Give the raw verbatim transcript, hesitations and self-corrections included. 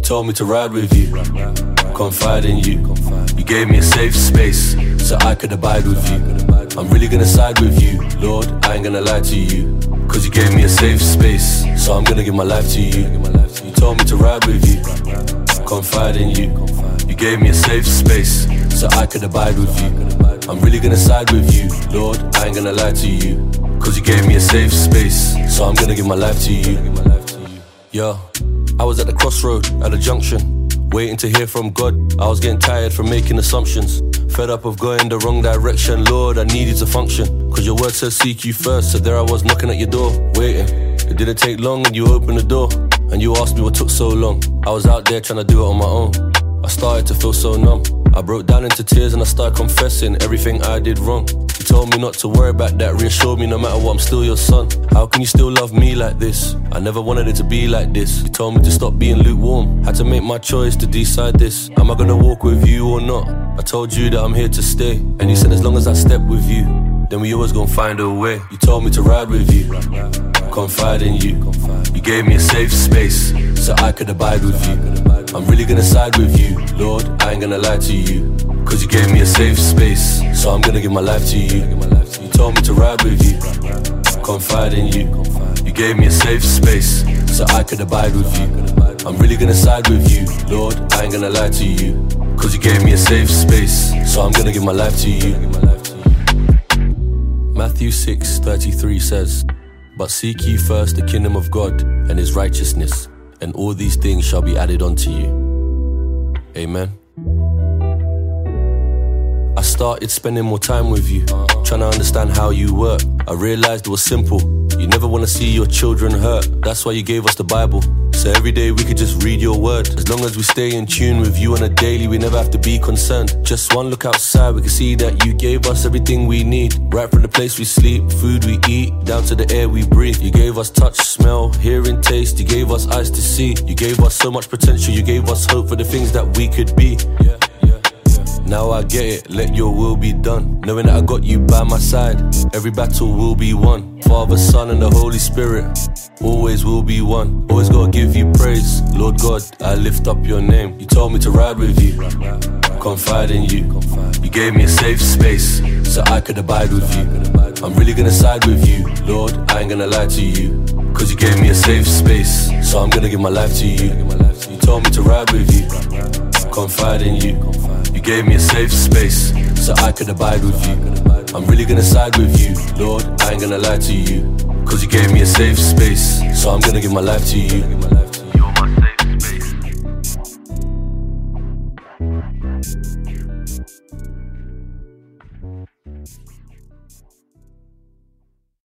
told me to ride with you, confide in you. You gave me a safe space so I could abide with you. I'm really gonna side with you, Lord, I ain't gonna lie to you. Cause you gave me a safe space, so I'm gonna give my life to you. You told me to ride with you, confide in you. You gave me a safe space so I could abide with you. I'm really gonna side with you, Lord, I ain't gonna lie to you. Cause you gave me a safe space, so I'm gonna give my life to you. Yo, I was at the crossroad, at the junction, waiting to hear from God. I was getting tired from making assumptions, fed up of going the wrong direction. Lord, I needed to function, cause your word says seek you first. So there I was knocking at your door, waiting. It didn't take long and you opened the door, and you asked me what took so long. I was out there trying to do it on my own. I started to feel so numb. I broke down into tears and I started confessing everything I did wrong. You told me not to worry about that, reassured me no matter what, I'm still your son. How can you still love me like this? I never wanted it to be like this. You told me to stop being lukewarm, had to make my choice to decide this. Am I gonna walk with you or not? I told you that I'm here to stay, and you said as long as I step with you, then we always gonna find a way. You told me to ride with you, confide in you. You gave me a safe space so I could abide with you. I'm really gonna side with you, Lord, I ain't gonna lie to you. Cause you gave me a safe space, so I'm gonna give my life to you. You told me to ride with you, confide in you. You gave me a safe space so I could abide with you. I'm really gonna side with you, Lord, I ain't gonna lie to you. Cause you gave me a safe space, so I'm gonna give my life to you. Matthew six thirty-three says, but seek ye first the kingdom of God and his righteousness, and all these things shall be added unto you. Amen. I started spending more time with you, trying to understand how you work. I realized it was simple. You never want to see your children hurt. That's why you gave us the Bible, so every day we could just read your word. As long as we stay in tune with you on a daily, we never have to be concerned. Just one look outside, we can see that you gave us everything we need. Right from the place we sleep, food we eat, down to the air we breathe. You gave us touch, smell, hearing, taste. You gave us eyes to see. You gave us so much potential. You gave us hope for the things that we could be. Yeah. Now I get it, let your will be done. Knowing that I got you by my side, every battle will be won. Father, Son and the Holy Spirit always will be one. Always gotta give you praise, Lord God, I lift up your name. You told me to ride with you, confide in you. You gave me a safe space so I could abide with you. I'm really gonna side with you, Lord, I ain't gonna lie to you. Cause you gave me a safe space, so I'm gonna give my life to you. You told me to ride with you, confide in you. You gave me a safe space so I could abide with you. I'm really gonna side with you, Lord, I ain't gonna lie to you. Cause you gave me a safe space, so I'm gonna give my life to you. You're my safe space.